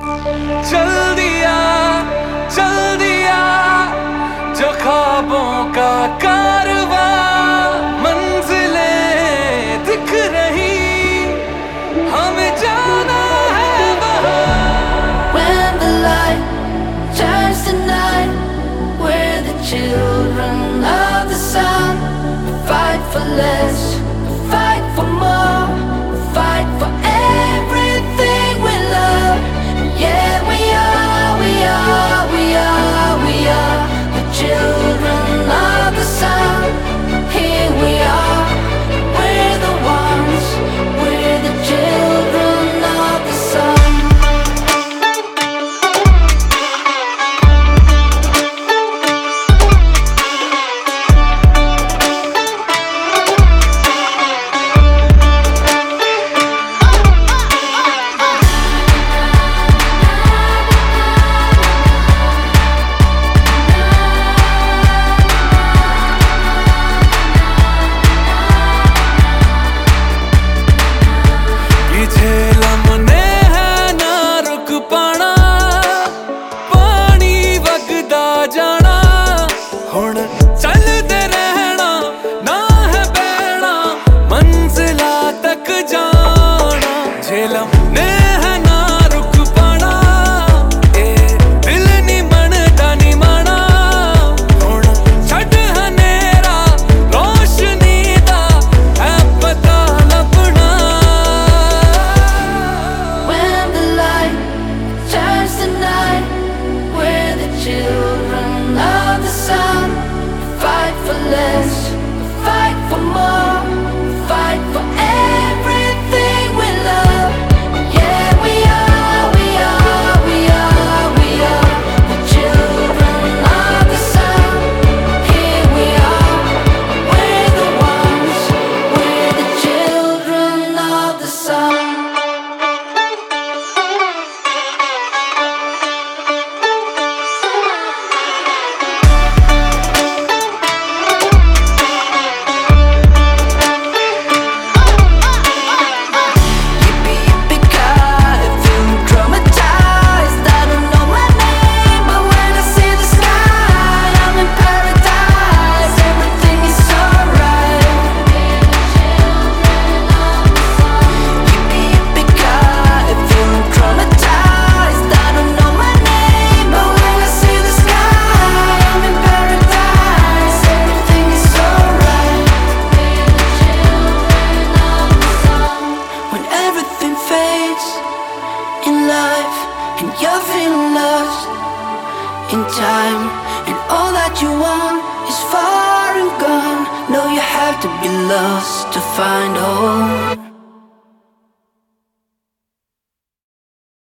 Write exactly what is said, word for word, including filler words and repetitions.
चल दिया चल दिया जो ख्वाबों का कारवां, मंजिलें दिख रही हमें जाना है वहाँ। When the light turns to night, we're the children of the sun. Fight for less, fight for more, fight for everything we love. Yeah, we are, we are, we are, we are the children of the sun. Here we are, we're the ones, we're the children of the sun. ये झेलमने है ना रुक पाना, पानी वगदा जाना, हुण चलदे रहना ना है बहना, मंजिला तक जाना। झेलमने है ना रुक पाना, ए दिल नी मनदा नी माना, हुण छड्ड हनेरा रोशनी दा है पता लभना। When the light turns to night, we're the children of the sun. Fight for less, fight for more, fight for everything we love. Yeah, we are, we are, we are, we are the children of the sun. Here we are, we're the ones, we're the children of the sun. Yippee, yippee-ki-yay, feeling traumatized. I don't know my name, but when I see the sky, I'm in paradise. Everything is alright. Yippee, yippee-ki-yay, feeling traumatized. I don't know my name, but when I see the sky, I'm in paradise. Everything is alright. When everything fades in life and you're feeling lost in time, and all that you want is far and gone, no, you have to be lost to find home.